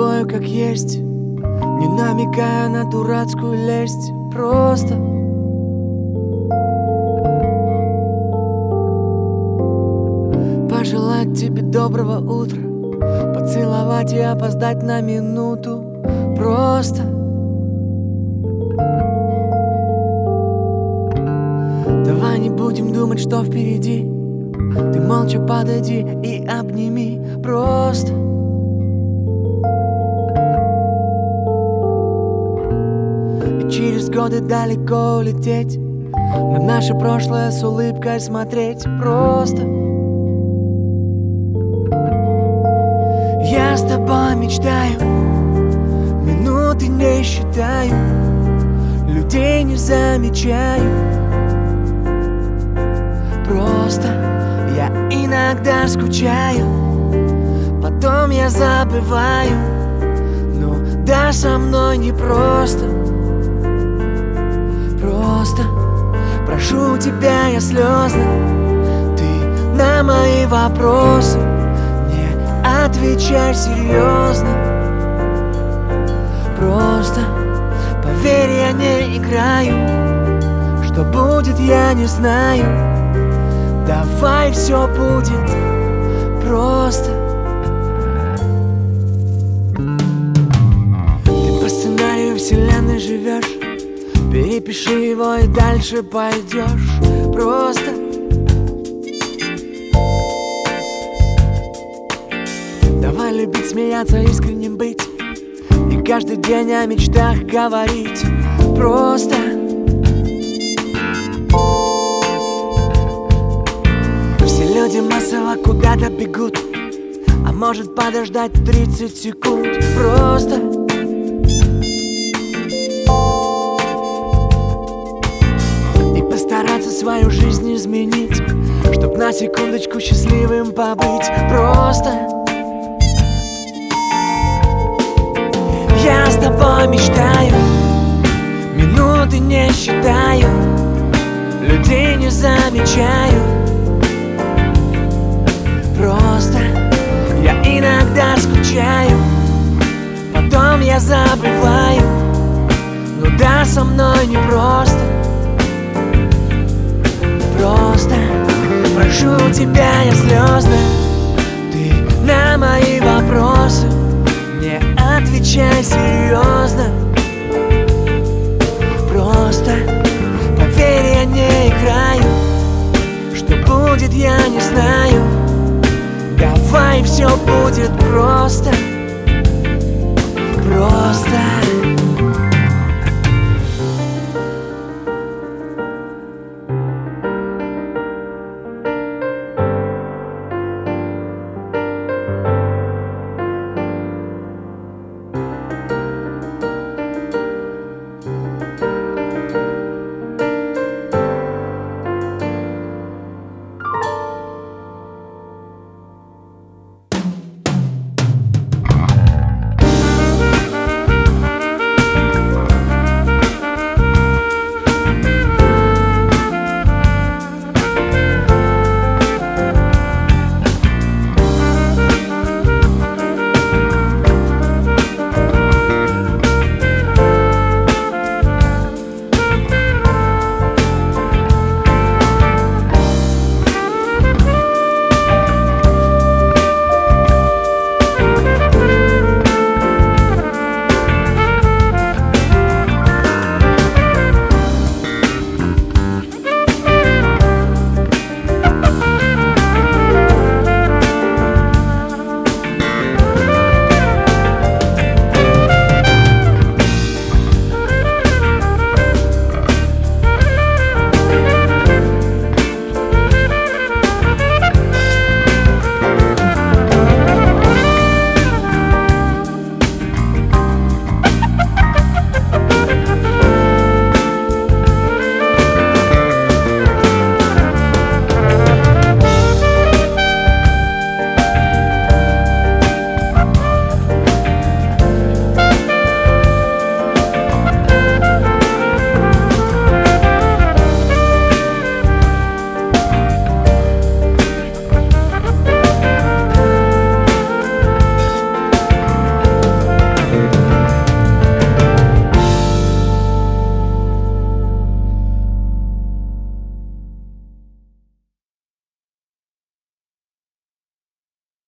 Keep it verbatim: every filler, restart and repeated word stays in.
тобою как есть, не намекая на дурацкую лесть. Просто пожелать тебе доброго утра, поцеловать и опоздать на минуту. Просто давай не будем думать, что впереди. Ты молча подойди и обними. Просто и через годы далеко улететь, на наше прошлое с улыбкой смотреть. Просто я с тобой мечтаю, минуты не считаю, людей не замечаю. Просто я иногда скучаю, потом я забываю. Ну да, со мной не просто. Просто прошу тебя я слезно, ты на мои вопросы не отвечай серьезно. Просто поверь, я не играю, что будет, я не знаю. Давай все будет просто. Ты по сценарию вселенной живешь, перепиши его и дальше пойдешь. Просто давай любить, смеяться, искренним быть и каждый день о мечтах говорить. Просто люди массово куда-то бегут, а может подождать тридцать секунд. Просто и постараться свою жизнь изменить, чтоб на секундочку счастливым побыть. Просто я с тобой мечтаю, минуты не считаю, людей не замечаю. Просто я иногда скучаю, потом я забываю. Ну да, со мной не просто. Просто прошу тебя я слезно, ты на мои вопросы не отвечай серьезно. Просто поверь, я не играю, что будет, я не знаю. Давай все будет просто. Просто